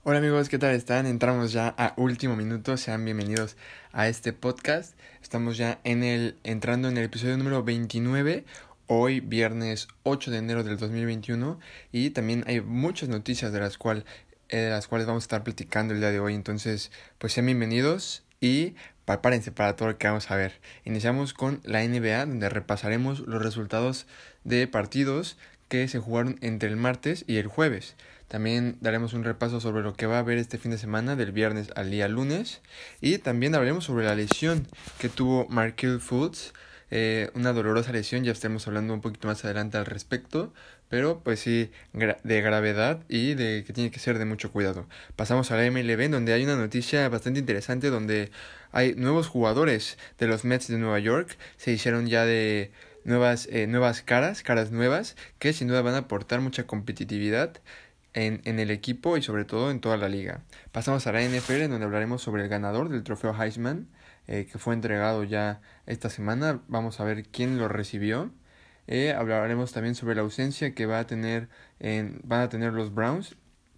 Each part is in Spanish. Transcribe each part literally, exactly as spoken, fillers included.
Hola amigos, ¿qué tal están? Entramos ya a último minuto, sean bienvenidos a este podcast. Estamos ya en el entrando en el episodio número veintinueve, hoy viernes ocho de enero del dos mil veintiuno, y también hay muchas noticias de las, cual, eh, de las cuales vamos a estar platicando el día de hoy. Entonces, pues sean bienvenidos y prepárense para todo lo que vamos a ver. Iniciamos con la N B A, donde repasaremos los resultados de partidos que se jugaron entre el martes y el jueves. También daremos un repaso sobre lo que va a haber este fin de semana, del viernes al día lunes. Y también hablaremos sobre la lesión que tuvo Markelle Fultz. Eh, una dolorosa lesión, ya estaremos hablando un poquito más adelante al respecto. Pero pues sí, gra- de gravedad y de que tiene que ser de mucho cuidado. Pasamos a la M L B, donde hay una noticia bastante interesante, donde hay nuevos jugadores de los Mets de Nueva York. Se hicieron ya de nuevas, eh, nuevas caras, caras nuevas, que sin duda van a aportar mucha competitividad En, en el equipo y sobre todo en toda la liga. Pasamos a la N F L, en donde hablaremos sobre el ganador del trofeo Heisman, eh, que fue entregado ya esta semana. Vamos a ver quién lo recibió. Eh, hablaremos también sobre la ausencia que va a tener en, van a tener los Browns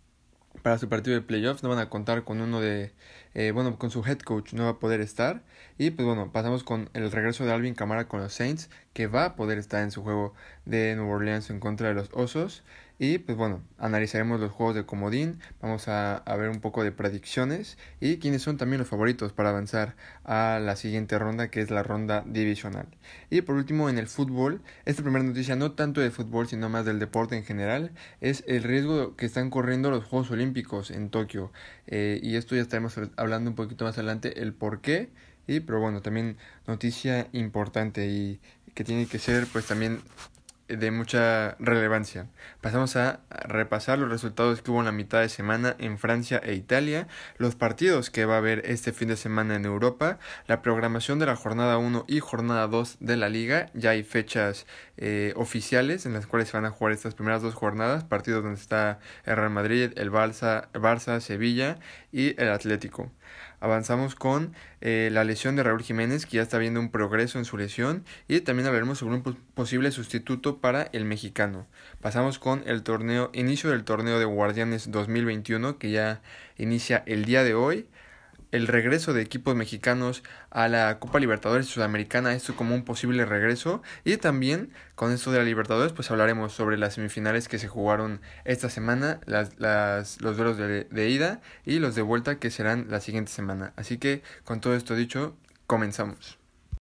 para su partido de playoffs. No van a contar con uno de, eh, bueno, con su head coach no va a poder estar. Y pues bueno, pasamos con el regreso de Alvin Kamara con los Saints, que va a poder estar en su juego de Nueva Orleans en contra de los Osos. Y pues bueno, analizaremos los juegos de comodín, vamos a, a ver un poco de predicciones y quiénes son también los favoritos para avanzar a la siguiente ronda, que es la ronda divisional. Y por último, en el fútbol, esta primera noticia, no tanto de fútbol sino más del deporte en general, es el riesgo que están corriendo los Juegos Olímpicos en Tokio. Eh, y esto ya estaremos hablando un poquito más adelante, el por qué. Y pero bueno, también noticia importante y que tiene que ser pues también de mucha relevancia. Pasamos a repasar los resultados que hubo en la mitad de semana en Francia e Italia, los partidos que va a haber este fin de semana en Europa, la programación de la jornada uno y jornada dos de la liga. Ya hay fechas eh, oficiales en las cuales se van a jugar estas primeras dos jornadas, partidos donde está el Real Madrid, el Barça, Barça, Sevilla y el Atlético. Avanzamos con eh, la lesión de Raúl Jiménez, que ya está viendo un progreso en su lesión, y también hablaremos sobre un pos- posible sustituto para el mexicano. Pasamos con el torneo, inicio del torneo de Guardianes dos mil veintiuno, que ya inicia el día de hoy. El regreso de equipos mexicanos a la Copa Libertadores Sudamericana, esto como un posible regreso. Y también con esto de la Libertadores pues hablaremos sobre las semifinales que se jugaron esta semana, las, las, los duelos de, de ida y los de vuelta que serán la siguiente semana. Así que con todo esto dicho, comenzamos.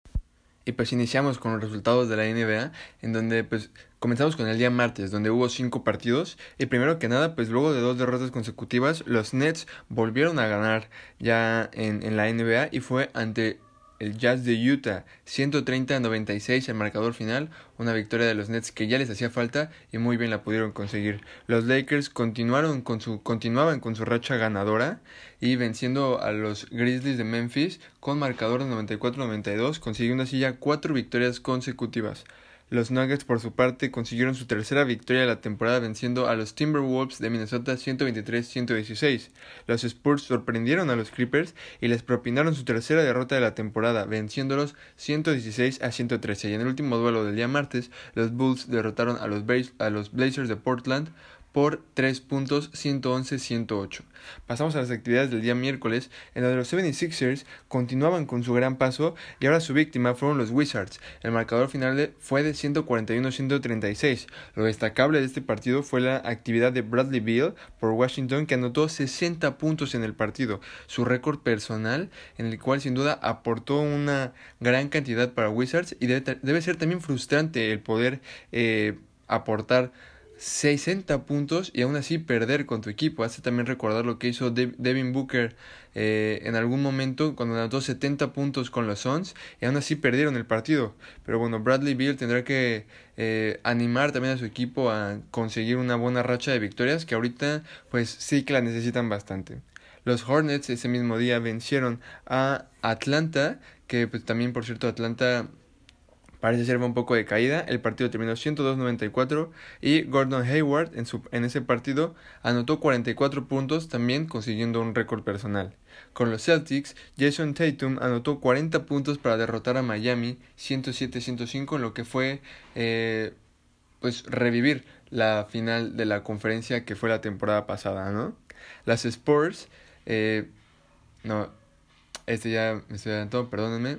Y pues iniciamos con los resultados de la N B A, en donde pues comenzamos con el día martes, donde hubo cinco partidos. Y primero que nada, pues luego de dos derrotas consecutivas, los Nets volvieron a ganar ya en, en la N B A y fue ante el Jazz de Utah, ciento treinta a noventa y seis el marcador final, una victoria de los Nets que ya les hacía falta y muy bien la pudieron conseguir. Los Lakers continuaron con su, continuaban con su racha ganadora y venciendo a los Grizzlies de Memphis con marcador de noventa y cuatro a noventa y dos, consiguiendo así ya cuatro victorias consecutivas. Los Nuggets por su parte consiguieron su tercera victoria de la temporada venciendo a los Timberwolves de Minnesota ciento veintitrés a ciento dieciséis. Los Spurs sorprendieron a los Clippers y les propinaron su tercera derrota de la temporada venciéndolos ciento dieciséis a ciento trece. Y en el último duelo del día martes, los Bulls derrotaron a los, Bla- a los Blazers de Portland por tres puntos, ciento once a ciento ocho. Pasamos a las actividades del día miércoles, en donde los setenta y seis ers continuaban con su gran paso y ahora su víctima fueron los Wizards. El marcador final de, fue de ciento cuarenta y uno a ciento treinta y seis. Lo destacable de este partido fue la actividad de Bradley Beal por Washington, que anotó sesenta puntos en el partido, su récord personal, en el cual sin duda aportó una gran cantidad para Wizards y debe, debe ser también frustrante el poder eh, aportar sesenta puntos y aún así perder con tu equipo. Hace también recordar lo que hizo De- Devin Booker eh, en algún momento cuando anotó setenta puntos con los Suns y aún así perdieron el partido. Pero bueno, Bradley Beal tendrá que eh, animar también a su equipo a conseguir una buena racha de victorias, que ahorita pues sí que la necesitan bastante. Los Hornets ese mismo día vencieron a Atlanta, que pues también por cierto Atlanta parece ser un poco de caída. El partido terminó ciento dos a noventa y cuatro y Gordon Hayward en, su, en ese partido anotó cuarenta y cuatro puntos, también consiguiendo un récord personal. Con los Celtics, Jason Tatum anotó cuarenta puntos para derrotar a Miami ciento siete a ciento cinco, en lo que fue eh, pues revivir la final de la conferencia que fue la temporada pasada, ¿no? Las Spurs, eh, no, este ya me estoy adelantando, perdónenme.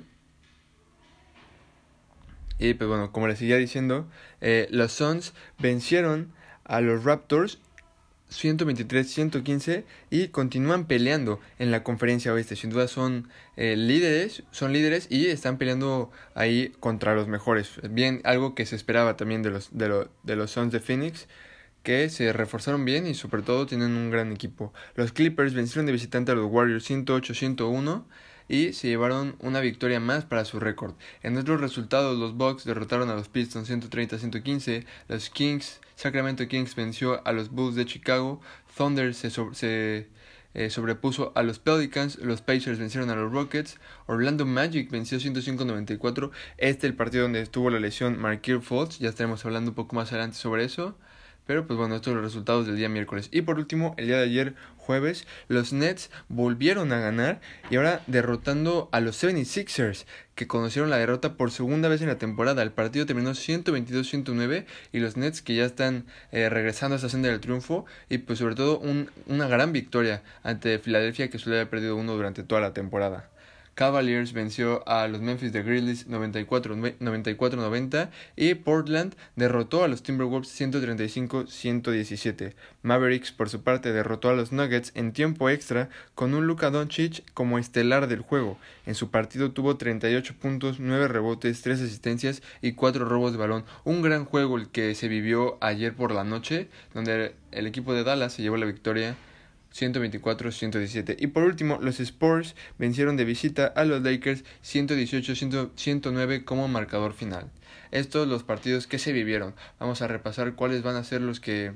Y pues bueno, como les seguía diciendo, eh, los Suns vencieron a los Raptors ciento veintitrés a ciento quince y continúan peleando en la conferencia oeste. Sin duda son eh, líderes, son líderes y están peleando ahí contra los mejores. Bien, algo que se esperaba también de los, de, lo, de los Suns de Phoenix, que se reforzaron bien y sobre todo tienen un gran equipo. Los Clippers vencieron de visitante a los Warriors ciento ocho a ciento uno y se llevaron una victoria más para su récord. En otros resultados, los Bucks derrotaron a los Pistons ciento treinta a ciento quince, los Kings, Sacramento Kings venció a los Bulls de Chicago, Thunder se, so- se eh, sobrepuso a los Pelicans, los Pacers vencieron a los Rockets, Orlando Magic venció ciento cinco a noventa y cuatro, este el partido donde estuvo la lesión Markelle Fultz, ya estaremos hablando un poco más adelante sobre eso. Pero pues bueno, estos son los resultados del día miércoles. Y por último, el día de ayer, jueves, los Nets volvieron a ganar y ahora derrotando a los setenta y seis ers, que conocieron la derrota por segunda vez en la temporada. El partido terminó ciento veintidós a ciento nueve y los Nets que ya están eh, regresando a esta senda del triunfo y pues sobre todo un, una gran victoria ante Filadelfia, que suele haber perdido uno durante toda la temporada. Cavaliers venció a los Memphis Grizzlies noventa y cuatro a noventa y Portland derrotó a los Timberwolves ciento treinta y cinco a ciento diecisiete. Mavericks por su parte derrotó a los Nuggets en tiempo extra con un Luka Doncic como estelar del juego. En su partido tuvo treinta y ocho puntos, nueve rebotes, tres asistencias y cuatro robos de balón. Un gran juego el que se vivió ayer por la noche, donde el equipo de Dallas se llevó la victoria ciento veinticuatro a ciento diecisiete. Y por último, los Spurs vencieron de visita a los Lakers ciento dieciocho a ciento nueve como marcador final. Estos los partidos que se vivieron. Vamos a repasar cuáles van a ser los que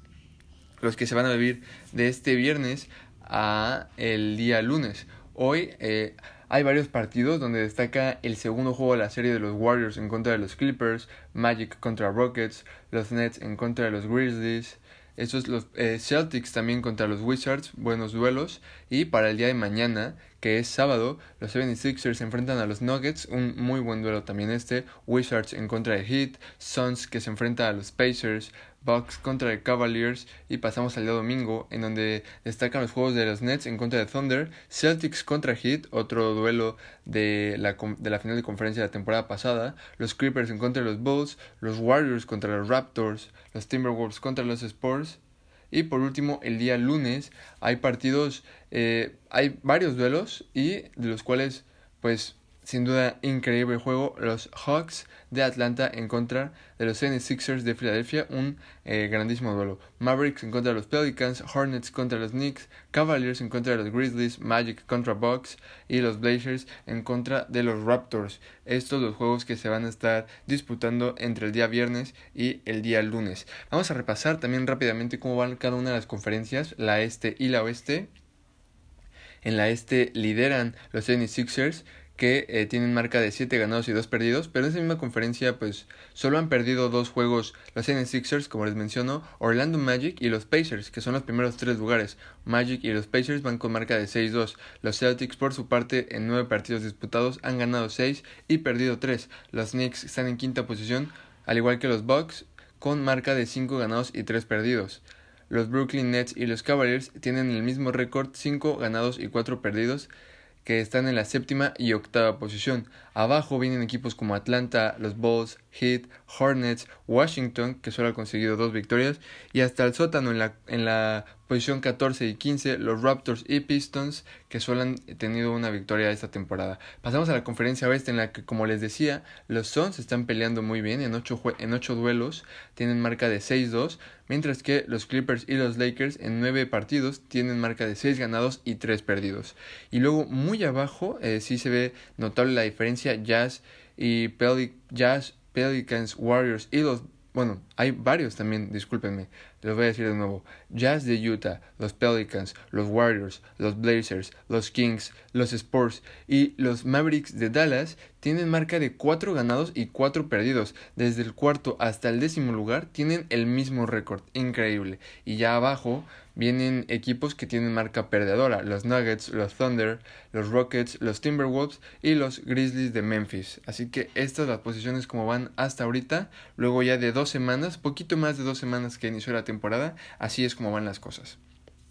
los que se van a vivir de este viernes a el día lunes. Hoy eh, hay varios partidos donde destaca el segundo juego de la serie de los Warriors en contra de los Clippers, Magic contra Rockets, los Nets en contra de los Grizzlies. Estos los eh, Celtics también contra los Wizards, buenos duelos. Y para el día de mañana, que es sábado, los setenta y seis ers se enfrentan a los Nuggets, un muy buen duelo también este. Wizards en contra de Heat, Suns que se enfrenta a los Pacers, Bucks contra el Cavaliers. Y pasamos al día domingo, en donde destacan los juegos de los Nets en contra de Thunder, Celtics contra Heat, otro duelo de la, de la final de conferencia de la temporada pasada, los Clippers en contra de los Bulls, los Warriors contra los Raptors, los Timberwolves contra los Spurs. Y por último, el día lunes hay partidos, eh, hay varios duelos y de los cuales, pues, sin duda, increíble juego. Los Hawks de Atlanta en contra de los setenta y seis ers de Filadelfia, un eh, grandísimo duelo. Mavericks en contra de los Pelicans, Hornets contra los Knicks, Cavaliers en contra de los Grizzlies, Magic contra Bucks y los Blazers en contra de los Raptors. Estos los juegos que se van a estar disputando entre el día viernes y el día lunes. Vamos a repasar también rápidamente cómo van cada una de las conferencias, la este y la oeste. En la este lideran los setenta y seis ers, que eh, tienen marca de siete ganados y dos perdidos, pero en esa misma conferencia pues solo han perdido dos juegos los setenta y seis ers, como les menciono, Orlando Magic y los Pacers, que son los primeros tres lugares. Magic y los Pacers van con marca de seis dos. Los Celtics por su parte en nueve partidos disputados han ganado seis y perdido tres. Los Knicks están en quinta posición, al igual que los Bucks, con marca de cinco ganados y tres perdidos. Los Brooklyn Nets y los Cavaliers tienen el mismo récord, cinco ganados y cuatro perdidos, que están en la séptima y octava posición. Abajo vienen equipos como Atlanta, los Bulls, Heat, Hornets, Washington, que solo ha conseguido dos victorias, y hasta el sótano en la, en la posición catorce y quince, los Raptors y Pistons, que solo han tenido una victoria esta temporada. Pasamos a la conferencia oeste, en la que, como les decía, los Suns están peleando muy bien en ocho, en ocho duelos, tienen marca de seis dos, mientras que los Clippers y los Lakers en nueve partidos tienen marca de seis ganados y tres perdidos. Y luego muy abajo eh, sí se ve notable la diferencia. Jazz y Pelic- Jazz, Pelicans, Warriors y los... Bueno, hay varios también, discúlpenme, les voy a decir de nuevo. Jazz de Utah, los Pelicans, los Warriors, los Blazers, los Kings, los Spurs y los Mavericks de Dallas tienen marca de cuatro ganados y cuatro perdidos. Desde el cuarto hasta el décimo lugar tienen el mismo récord, increíble. Y ya abajo vienen equipos que tienen marca perdedora, los Nuggets, los Thunder, los Rockets, los Timberwolves y los Grizzlies de Memphis. Así que estas las posiciones como van hasta ahorita, luego ya de dos semanas, poquito más de dos semanas que inició la temporada, así es como van las cosas.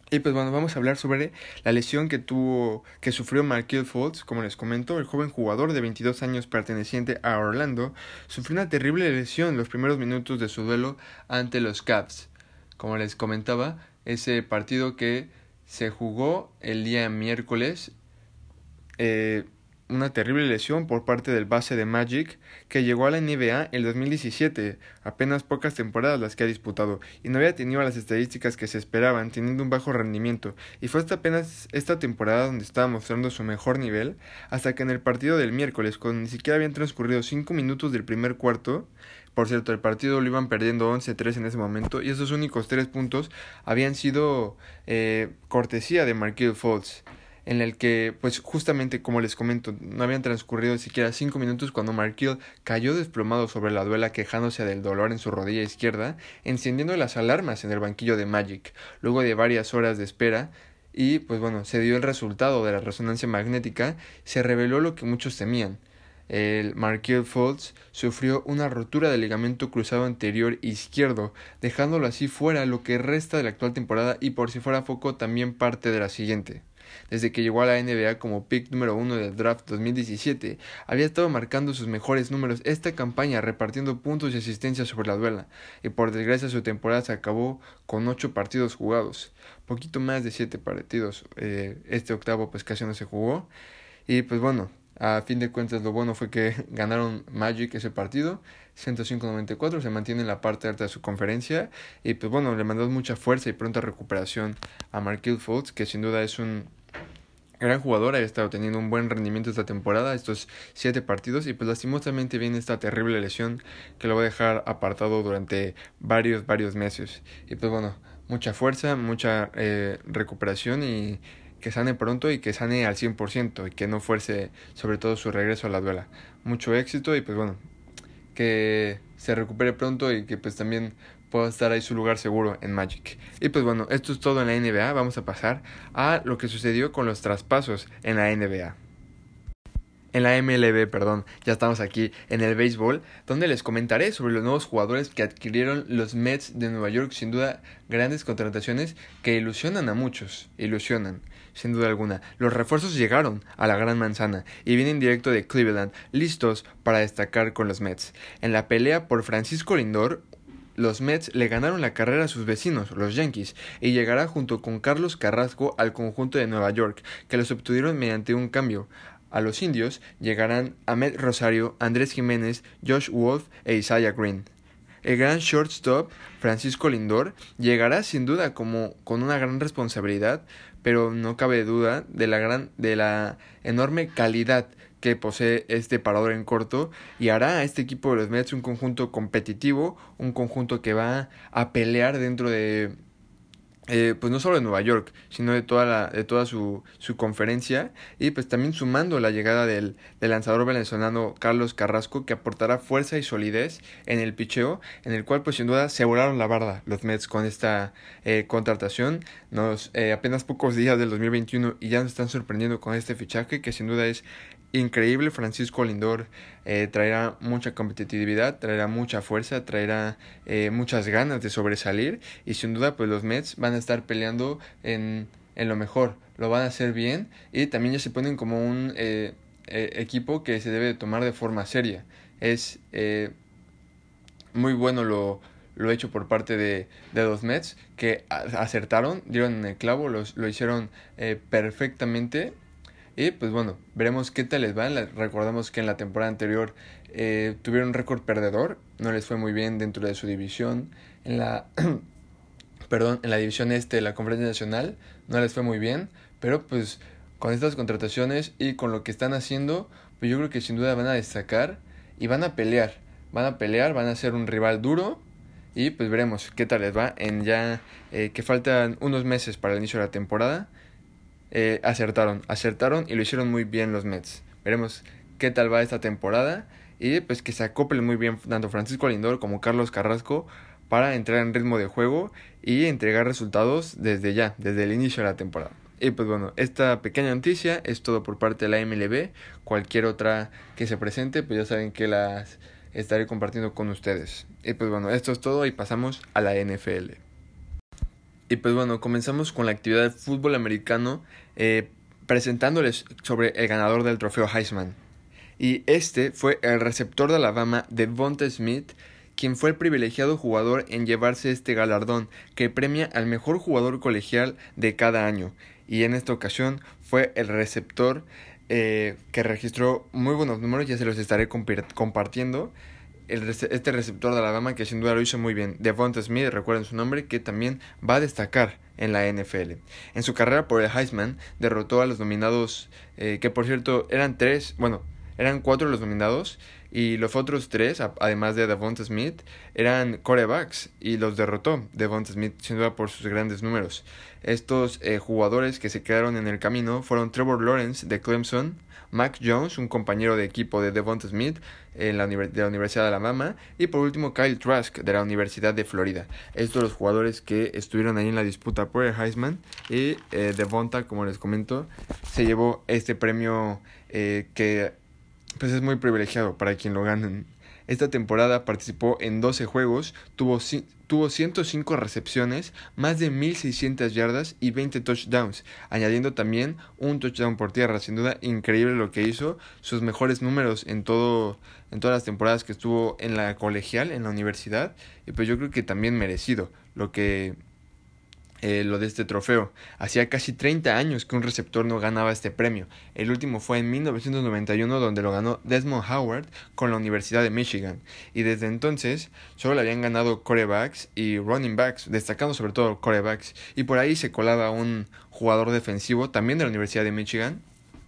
Y pues bueno, vamos a hablar sobre la lesión que tuvo, que sufrió Markelle Fultz. Como les comento, el joven jugador de veintidós años perteneciente a Orlando sufrió una terrible lesión en los primeros minutos de su duelo ante los Cavs. Como les comentaba, ese partido que se jugó el día miércoles, eh, una terrible lesión por parte del base de Magic que llegó a la N B A en dos mil diecisiete, apenas pocas temporadas las que ha disputado, y no había tenido las estadísticas que se esperaban, teniendo un bajo rendimiento, y fue hasta apenas esta temporada donde estaba mostrando su mejor nivel, hasta que en el partido del miércoles, cuando ni siquiera habían transcurrido cinco minutos del primer cuarto, por cierto, el partido lo iban perdiendo once tres en ese momento, y esos únicos tres puntos habían sido eh, cortesía de Markelle Fultz, en el que, pues justamente como les comento, no habían transcurrido siquiera cinco minutos cuando Markelle cayó desplomado sobre la duela, quejándose del dolor en su rodilla izquierda, encendiendo las alarmas en el banquillo de Magic, luego de varias horas de espera. Y pues bueno, se dio el resultado de la resonancia magnética, se reveló lo que muchos temían. El Markelle Fultz sufrió una rotura del ligamento cruzado anterior izquierdo, dejándolo así fuera lo que resta de la actual temporada y, por si fuera poco, también parte de la siguiente. Desde que llegó a la N B A como pick número uno del draft dos mil diecisiete, había estado marcando sus mejores números esta campaña, repartiendo puntos y asistencias sobre la duela, y por desgracia su temporada se acabó con ocho partidos jugados, poquito más de siete partidos. Eh, este octavo pues casi no se jugó, y pues bueno, a fin de cuentas lo bueno fue que ganaron Magic ese partido, ciento cinco a noventa y cuatro, se mantiene en la parte alta de su conferencia, y pues bueno, le mandó mucha fuerza y pronta recuperación a Markelle Fultz, que sin duda es un gran jugador, ha estado teniendo un buen rendimiento esta temporada, estos siete partidos, y pues lastimosamente viene esta terrible lesión que lo va a dejar apartado durante varios, varios meses. Y pues bueno, mucha fuerza, mucha eh, recuperación, y que sane pronto y que sane al cien por ciento y que no fuerce sobre todo su regreso a la duela. Mucho éxito y pues bueno, que se recupere pronto y que pues también pueda estar ahí su lugar seguro en Magic. Y pues bueno, esto es todo en la N B A. Vamos a pasar a lo que sucedió con los traspasos en la N B A. En la M L B, perdón, ya estamos aquí en el béisbol, donde les comentaré sobre los nuevos jugadores que adquirieron los Mets de Nueva York. Sin duda, grandes contrataciones que ilusionan a muchos, ilusionan, sin duda alguna. Los refuerzos llegaron a la Gran Manzana y vienen directo de Cleveland, listos para destacar con los Mets. En la pelea por Francisco Lindor, los Mets le ganaron la carrera a sus vecinos, los Yankees, y llegará junto con Carlos Carrasco al conjunto de Nueva York, que los obtuvieron mediante un cambio. A los indios llegarán Ahmed Rosario, Andrés Jiménez, Josh Wolf e Isaiah Green. El gran shortstop Francisco Lindor llegará sin duda como con una gran responsabilidad, pero no cabe duda de la gran de la enorme calidad que posee este parador en corto, y hará a este equipo de los Mets un conjunto competitivo, un conjunto que va a pelear dentro de Eh, pues no solo de Nueva York, sino de toda la, de toda su, su conferencia, y pues también sumando la llegada del, del lanzador venezolano Carlos Carrasco, que aportará fuerza y solidez en el picheo, en el cual pues sin duda se volaron la barda los Mets con esta eh, contratación. Nos eh, apenas pocos días del dos mil veintiuno y ya nos están sorprendiendo con este fichaje que sin duda es increíble. Francisco Lindor eh, traerá mucha competitividad, traerá mucha fuerza, traerá eh, muchas ganas de sobresalir, y sin duda pues los Mets van a estar peleando en, en lo mejor, lo van a hacer bien, y también ya se ponen como un eh, eh, equipo que se debe tomar de forma seria. Es eh, muy bueno lo, lo hecho por parte de, de los Mets, que acertaron, dieron en el clavo, los, lo hicieron eh, perfectamente. Y pues bueno, veremos qué tal les va. Recordamos que en la temporada anterior eh, tuvieron un récord perdedor, no les fue muy bien dentro de su división. En la perdón, en la división este de la Conferencia Nacional no les fue muy bien, pero pues con estas contrataciones y con lo que están haciendo, pues yo creo que sin duda van a destacar y van a pelear, van a pelear, van a ser un rival duro. Y pues veremos qué tal les va en ya eh, que faltan unos meses para el inicio de la temporada. Eh, acertaron, acertaron y lo hicieron muy bien los Mets. Veremos qué tal va esta temporada, y pues que se acoplen muy bien tanto Francisco Lindor como Carlos Carrasco para entrar en ritmo de juego y entregar resultados desde ya, desde el inicio de la temporada. Y pues bueno, esta pequeña noticia es todo por parte de la M L B. Cualquier otra que se presente, pues ya saben que las estaré compartiendo con ustedes. Y pues bueno, esto es todo y pasamos a la N F L. Y pues bueno, comenzamos con la actividad de fútbol americano, eh, presentándoles sobre el ganador del trofeo Heisman. Y este fue el receptor de Alabama, Devonta Smith, quien fue el privilegiado jugador en llevarse este galardón, que premia al mejor jugador colegial de cada año. Y en esta ocasión fue el receptor eh, que registró muy buenos números, ya se los estaré comp- compartiendo. El, este receptor de Alabama que sin duda lo hizo muy bien, Devonta Smith, recuerden su nombre, que también va a destacar en la N F L. En su carrera por el Heisman derrotó a los nominados, eh, que por cierto eran tres, bueno, eran cuatro los nominados, y los otros tres, además de Devonta Smith, eran quarterbacks, y los derrotó Devonta Smith sin duda por sus grandes números. Estos eh, jugadores que se quedaron en el camino fueron Trevor Lawrence de Clemson, Mac Jones, un compañero de equipo de Devonta Smith en la, de la Universidad de Alabama, y por último Kyle Trask de la Universidad de Florida. Estos los jugadores que estuvieron ahí en la disputa por el Heisman, y eh, Devonta, como les comento, se llevó este premio eh, que pues es muy privilegiado para quien lo ganen. Esta temporada participó en doce juegos, tuvo, tuvo ciento cinco recepciones, más de mil seiscientas yardas y veinte touchdowns, añadiendo también un touchdown por tierra. Sin duda increíble lo que hizo, sus mejores números en todo en todas las temporadas que estuvo en la colegial, en la universidad, y pues yo creo que también merecido lo que Eh, lo de este trofeo. Hacía casi treinta años que un receptor no ganaba este premio. El último fue en mil novecientos noventa y uno, donde lo ganó Desmond Howard con la Universidad de Michigan, y desde entonces solo le habían ganado quarterbacks y running backs, destacando sobre todo quarterbacks, y por ahí se colaba un jugador defensivo también de la Universidad de Michigan.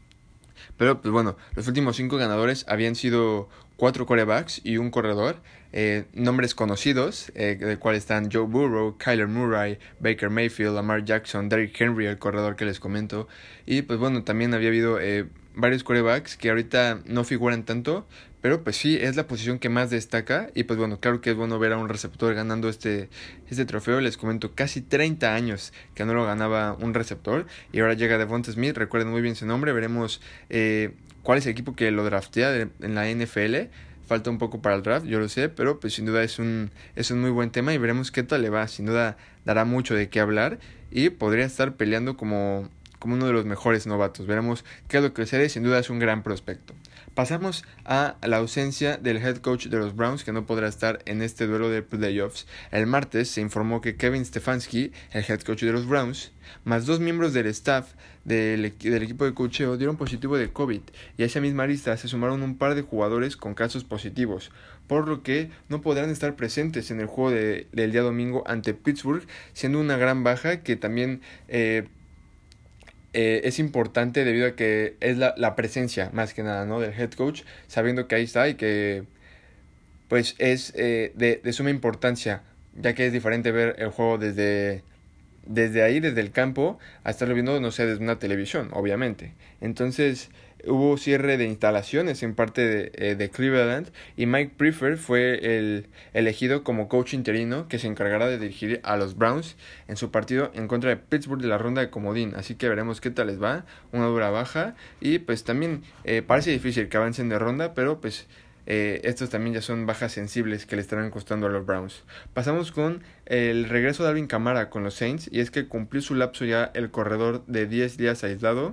Pero pues bueno, los últimos cinco ganadores habían sido cuatro quarterbacks y un corredor, eh, nombres conocidos, eh, del cual están Joe Burrow, Kyler Murray, Baker Mayfield, Lamar Jackson, Derrick Henry, el corredor que les comento. Y pues bueno, también había habido eh, varios quarterbacks que ahorita no figuran tanto, pero pues sí, es la posición que más destaca. Y pues bueno, claro que es bueno ver a un receptor ganando este, este trofeo. Les comento, casi treinta años que no lo ganaba un receptor, y ahora llega Devonta Smith, recuerden muy bien su nombre. Veremos eh, cuál es el equipo que lo draftea de, en la N F L. Falta un poco para el draft, yo lo sé, pero pues sin duda es un, es un muy buen tema, y veremos qué tal le va. Sin duda dará mucho de qué hablar, y podría estar peleando como, como uno de los mejores novatos. Veremos qué es lo que sucede. Sin duda es un gran prospecto. Pasamos a la ausencia del head coach de los Browns, que no podrá estar en este duelo de playoffs. El martes se informó que Kevin Stefanski, el head coach de los Browns, más dos miembros del staff del, del equipo de coacheo dieron positivo de COVID, y a esa misma lista se sumaron un par de jugadores con casos positivos, por lo que no podrán estar presentes en el juego de, del día domingo ante Pittsburgh, siendo una gran baja que también eh, Eh, es importante debido a que es la, la presencia más que nada, ¿no?, del head coach, sabiendo que ahí está y que pues es eh, de, de suma importancia, ya que es diferente ver el juego desde, desde ahí, desde el campo, a estarlo viendo, no sé, desde una televisión, obviamente. Entonces hubo cierre de instalaciones en parte de, eh, de Cleveland, y Mike Prefer fue el elegido como coach interino que se encargará de dirigir a los Browns en su partido en contra de Pittsburgh de la ronda de comodín. Así que veremos qué tal les va, una dura baja, y pues también eh, parece difícil que avancen de ronda, pero pues Eh, estos también ya son bajas sensibles que le estarán costando a los Browns. Pasamos con el regreso de Alvin Kamara con los Saints, y es que cumplió su lapso ya el corredor de diez días aislado,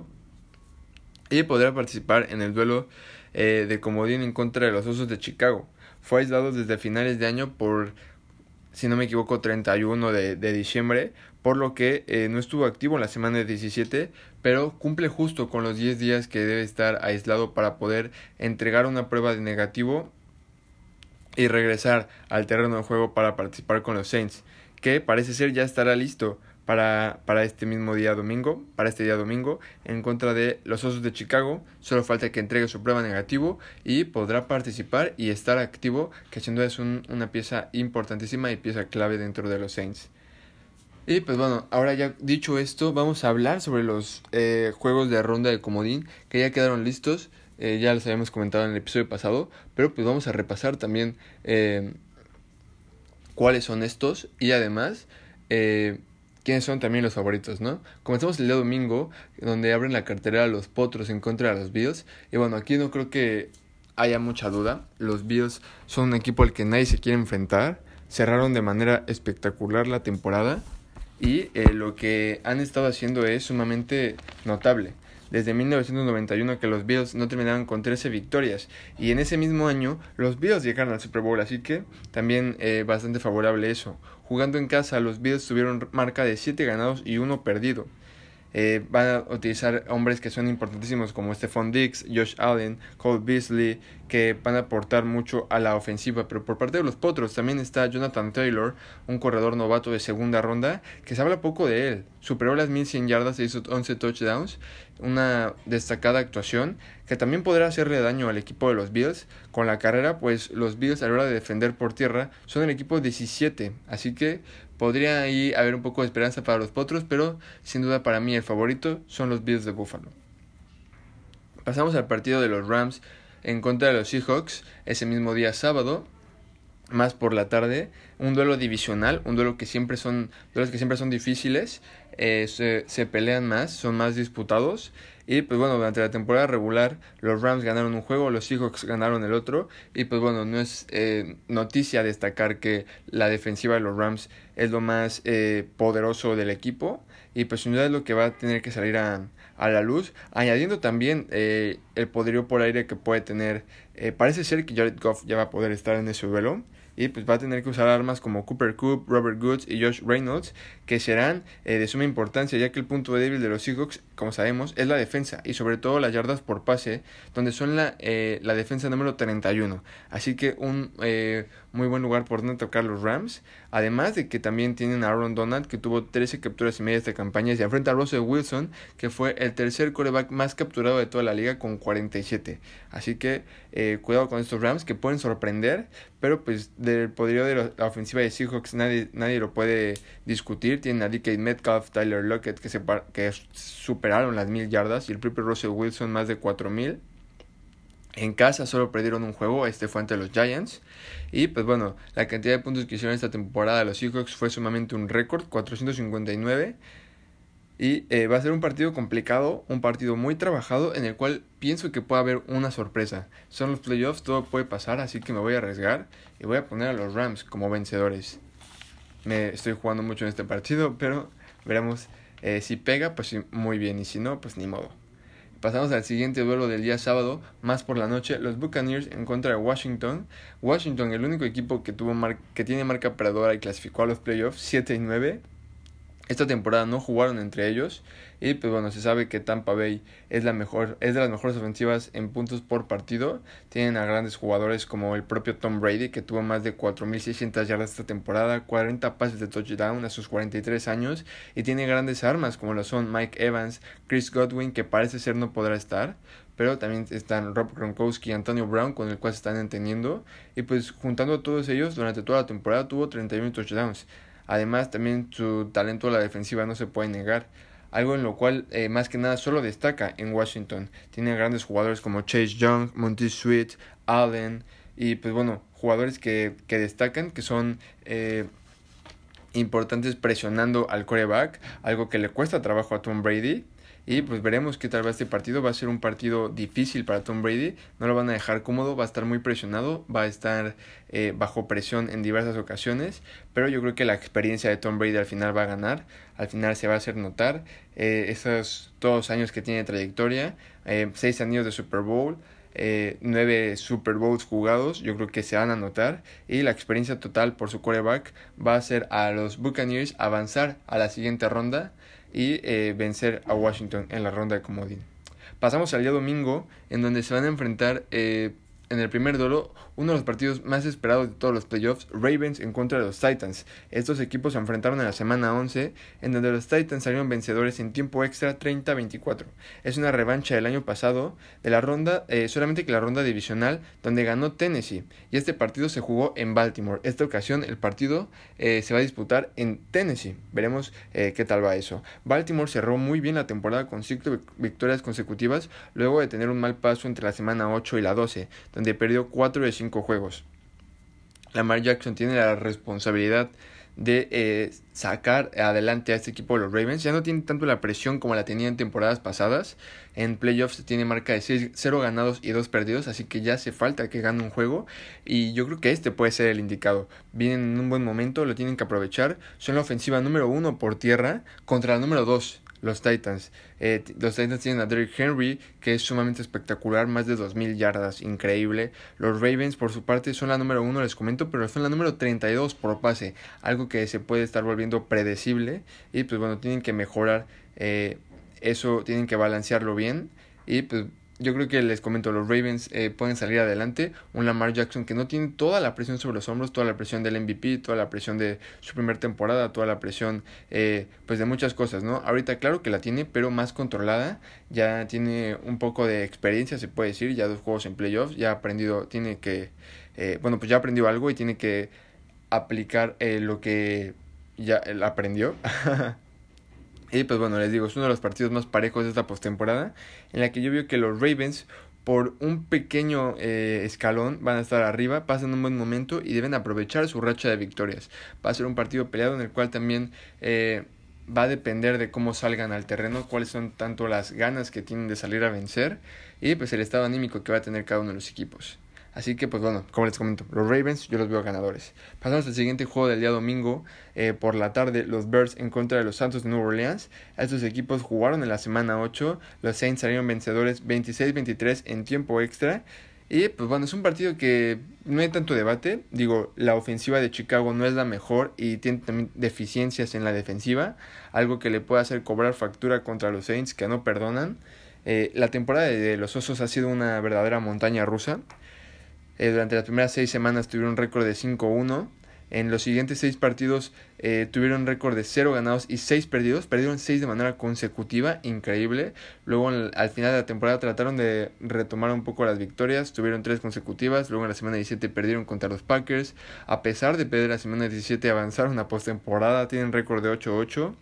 y podrá participar en el duelo eh, de comodín en contra de los Osos de Chicago. Fue aislado desde finales de año por, si no me equivoco, treinta y uno de, de diciembre, por lo que eh, no estuvo activo en la semana de diecisiete, pero cumple justo con los diez días que debe estar aislado para poder entregar una prueba de negativo y regresar al terreno de juego para participar con los Saints, que parece ser ya estará listo para, para este mismo día domingo, para este día domingo, en contra de los Osos de Chicago. Solo falta que entregue su prueba negativo y podrá participar y estar activo, que sin duda es un, una pieza importantísima y pieza clave dentro de los Saints. Y pues bueno, ahora ya dicho esto, vamos a hablar sobre los eh, juegos de ronda de comodín que ya quedaron listos. Eh, ya los habíamos comentado en el episodio pasado, pero pues vamos a repasar también eh, cuáles son estos, y además eh, quiénes son también los favoritos, ¿no? Comenzamos el día domingo, donde abren la cartelera los Potros en contra de los Bills. Y bueno, aquí no creo que haya mucha duda. Los Bills son un equipo al que nadie se quiere enfrentar. Cerraron de manera espectacular la temporada, y eh, lo que han estado haciendo es sumamente notable. Desde mil novecientos noventa y uno que los Bills no terminaban con trece victorias, y en ese mismo año los Bills llegaron al Super Bowl, así que también eh, bastante favorable eso. Jugando en casa, los Bills tuvieron marca de siete ganados y uno perdido. Eh, van a utilizar hombres que son importantísimos como Stephon Diggs, Josh Allen, Cole Beasley, que van a aportar mucho a la ofensiva. Pero por parte de los Potros también está Jonathan Taylor, un corredor novato de segunda ronda, que se habla poco de él. Superó las mil cien yardas e hizo once touchdowns, una destacada actuación que también podrá hacerle daño al equipo de los Bills con la carrera, pues los Bills a la hora de defender por tierra son el equipo diecisiete, así que podría ahí haber un poco de esperanza para los Potros, pero sin duda para mí el favorito son los Bills de Buffalo. Pasamos al partido de los Rams en contra de los Seahawks ese mismo día sábado, más por la tarde, un duelo divisional, un duelo que siempre son duelos que siempre son difíciles, eh, se, se pelean más, son más disputados. Y pues bueno, durante la temporada regular los Rams ganaron un juego, los Seahawks ganaron el otro. Y pues bueno, no es eh, noticia destacar que la defensiva de los Rams es lo más eh, poderoso del equipo. Y pues sin duda es lo que va a tener que salir a, a la luz. Añadiendo también eh, el poderío por aire que puede tener. Eh, parece ser que Jared Goff ya va a poder estar en ese duelo. Y pues va a tener que usar armas como Cooper Kupp, Robert Woods y Josh Reynolds, que serán eh, de suma importancia, ya que el punto débil de los Seahawks, como sabemos, es la defensa y sobre todo las yardas por pase, donde son la, eh, la defensa número treinta y uno. Así que un eh, muy buen lugar por donde tocar los Rams. Además de que también tienen a Aaron Donald, que tuvo trece capturas y media esta campaña, y se enfrenta a Russell Wilson, que fue el tercer quarterback más capturado de toda la liga con cuarenta y siete. Así que eh, cuidado con estos Rams que pueden sorprender, pero pues del poderío de la ofensiva de Seahawks nadie, nadie lo puede discutir. Tienen a D K Metcalf, Tyler Lockett, que, se, que superaron las mil yardas, y el propio Russell Wilson más de cuatro mil. En casa solo perdieron un juego, este fue ante los Giants. Y pues bueno, la cantidad de puntos que hicieron esta temporada los Seahawks fue sumamente un récord, cuatrocientos cincuenta y nueve. Y eh, va a ser un partido complicado, un partido muy trabajado, en el cual pienso que puede haber una sorpresa. Son los playoffs, todo puede pasar, así que me voy a arriesgar y voy a poner a los Rams como vencedores. Me estoy jugando mucho en este partido, pero veremos eh, si pega, pues sí, muy bien, y si no, pues ni modo. Pasamos al siguiente duelo del día sábado, más por la noche, los Buccaneers en contra de Washington. Washington, el único equipo que tuvo mar- que tiene marca perdedora y clasificó a los playoffs, siete y nueve. Esta temporada no jugaron entre ellos y pues bueno, se sabe que Tampa Bay es la mejor, es de las mejores ofensivas en puntos por partido. Tienen a grandes jugadores como el propio Tom Brady, que tuvo más de cuatro mil seiscientas yardas esta temporada, cuarenta pases de touchdown a sus cuarenta y tres años, y tiene grandes armas como lo son Mike Evans, Chris Godwin, que parece ser no podrá estar, pero también están Rob Gronkowski y Antonio Brown, con el cual se están entendiendo, y pues juntando a todos ellos durante toda la temporada tuvo treinta y uno touchdowns. Además, también su talento a la defensiva no se puede negar, algo en lo cual eh, más que nada solo destaca en Washington. Tiene grandes jugadores como Chase Young, Montez Sweat, Allen, y pues bueno, jugadores que, que destacan, que son eh, importantes presionando al quarterback, algo que le cuesta trabajo a Tom Brady. Y pues veremos qué tal va este partido. Va a ser un partido difícil para Tom Brady. No lo van a dejar cómodo. Va a estar muy presionado. Va a estar eh, bajo presión en diversas ocasiones. Pero yo creo que la experiencia de Tom Brady al final va a ganar. Al final se va a hacer notar. Eh, esos todos los años que tiene de trayectoria. Eh, seis anillos de Super Bowl. Eh, nueve Super Bowls jugados. Yo creo que se van a notar. Y la experiencia total por su quarterback va a hacer a los Buccaneers avanzar a la siguiente ronda y eh, vencer a Washington en la ronda de comodín. Pasamos al día domingo, en donde se van a enfrentar eh, en el primer duelo uno de los partidos más esperados de todos los playoffs, Ravens en contra de los Titans. Estos equipos se enfrentaron en la semana once, en donde los Titans salieron vencedores en tiempo extra treinta a veinticuatro. Es una revancha del año pasado de la ronda, eh, solamente que la ronda divisional, donde ganó Tennessee, y este partido se jugó en Baltimore. Esta ocasión el partido eh, se va a disputar en Tennessee. Veremos eh, qué tal va eso. Baltimore cerró muy bien la temporada con cinco victorias consecutivas, luego de tener un mal paso entre la semana ocho y la doce, donde perdió cuatro de cinco juegos. Lamar Jackson tiene la responsabilidad de eh, sacar adelante a este equipo de los Ravens. Ya no tiene tanto la presión como la tenía en temporadas pasadas. En playoffs tiene marca de seis, cero ganados y dos perdidos, así que ya hace falta que gane un juego y yo creo que este puede ser el indicado. Vienen en un buen momento, lo tienen que aprovechar. Son la ofensiva número uno por tierra contra la número dos, los Titans. Eh, los Titans tienen a Derrick Henry, que es sumamente espectacular, más de dos mil yardas, increíble. Los Ravens, por su parte, son la número uno, les comento, pero son la número treinta y dos por pase, algo que se puede estar volviendo predecible. Y pues bueno, tienen que mejorar eh, eso, tienen que balancearlo bien. Y pues yo creo que les comento, los Ravens eh, pueden salir adelante. Un Lamar Jackson que no tiene toda la presión sobre los hombros, toda la presión del M V P, toda la presión de su primera temporada, toda la presión eh, pues de muchas cosas, ¿no? Ahorita claro que la tiene, pero más controlada. Ya tiene un poco de experiencia, se puede decir, ya dos juegos en playoffs, ya ha aprendido, tiene que, eh, bueno, pues ya aprendió algo y tiene que aplicar eh, lo que ya él aprendió. Y pues bueno, les digo, es uno de los partidos más parejos de esta postemporada, en la que yo veo que los Ravens, por un pequeño eh, escalón, van a estar arriba, pasan un buen momento y deben aprovechar su racha de victorias. Va a ser un partido peleado en el cual también eh, va a depender de cómo salgan al terreno, cuáles son tanto las ganas que tienen de salir a vencer y pues el estado anímico que va a tener cada uno de los equipos. Así que pues bueno, como les comento, los Ravens yo los veo ganadores. Pasamos al siguiente juego del día domingo eh, por la tarde, los Bears en contra de los Santos de Nueva Orleans. Estos equipos jugaron en la semana ocho, los Saints salieron vencedores veintiséis veintitrés en tiempo extra. Y pues bueno, es un partido que no hay tanto debate. Digo, la ofensiva de Chicago no es la mejor y tiene también deficiencias en la defensiva, algo que le puede hacer cobrar factura contra los Saints que no perdonan. Eh, la temporada de los Osos ha sido una verdadera montaña rusa. Eh, durante las primeras seis semanas tuvieron un récord de cinco uno. En los siguientes seis partidos eh, tuvieron un récord de cero ganados y seis perdidos. Perdieron seis de manera consecutiva, increíble. Luego al, al final de la temporada trataron de retomar un poco las victorias. Tuvieron tres consecutivas. Luego en la semana diecisiete perdieron contra los Packers. A pesar de perder la semana diecisiete avanzaron a postemporada. Tienen récord de ocho ocho.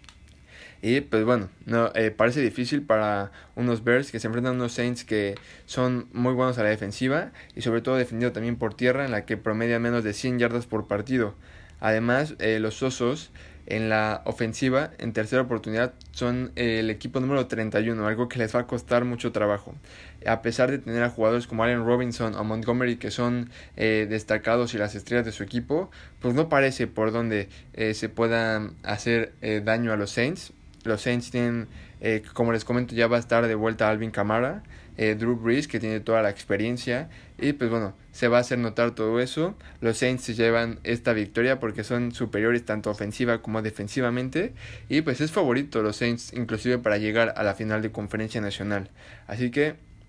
Y pues bueno, no eh, parece difícil para unos Bears que se enfrentan a unos Saints que son muy buenos a la defensiva y sobre todo defendido también por tierra, en la que promedian menos de cien yardas por partido. Además, eh, los Osos en la ofensiva, en tercera oportunidad, son eh, el equipo número treinta y uno, algo que les va a costar mucho trabajo. A pesar de tener a jugadores como Allen Robinson o Montgomery que son eh, destacados y las estrellas de su equipo, pues no parece por donde eh, se pueda hacer eh, daño a los Saints. Los Saints tienen, eh, como les comento, ya va a estar de vuelta Alvin Kamara, eh, Drew Brees, que tiene toda la experiencia. Y pues bueno, se va a hacer notar todo eso. Los Saints se llevan esta victoria porque son superiores tanto ofensiva como defensivamente. Y pues es favorito los Saints, inclusive para llegar a la final de conferencia nacional. Así que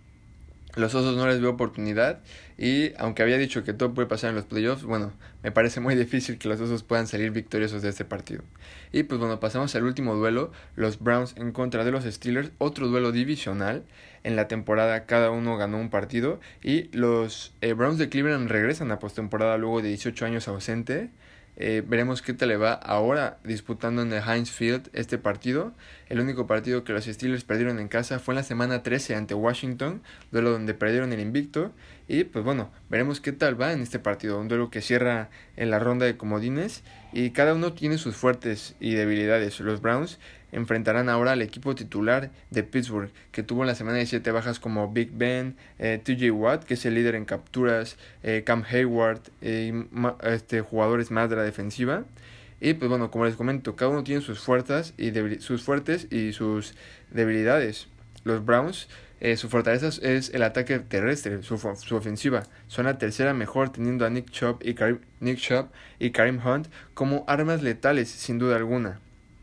los Osos no les veo oportunidad y aunque había dicho que todo puede pasar en los playoffs, bueno, me parece muy difícil que los Osos puedan salir victoriosos de este partido. Y pues bueno, pasamos al último duelo, los Browns en contra de los Steelers, otro duelo divisional. En la temporada cada uno ganó un partido y los eh, Browns de Cleveland regresan a postemporada luego de dieciocho años ausente. Eh, veremos qué tal le va ahora disputando en el Heinz Field este partido. El único partido que los Steelers perdieron en casa fue en la semana trece ante Washington, duelo donde perdieron el invicto. Y pues bueno, veremos qué tal va en este partido, un duelo que cierra en la ronda de comodines y cada uno tiene sus fuertes y debilidades. Los Browns enfrentarán ahora al equipo titular de Pittsburgh, que tuvo en la semana diecisiete bajas como Big Ben, eh, T J Watt, que es el líder en capturas, eh, Cam Hayward, eh, y ma- este, jugadores más de la defensiva. Y pues bueno, como les comento, cada uno tiene sus fuerzas y debil- sus fuertes y sus debilidades. Los Browns, eh, su fortaleza es el ataque terrestre, su, su ofensiva. Son la tercera mejor, teniendo a Nick Chubb y Karim, Nick Chubb y Kareem Hunt como armas letales, sin duda alguna.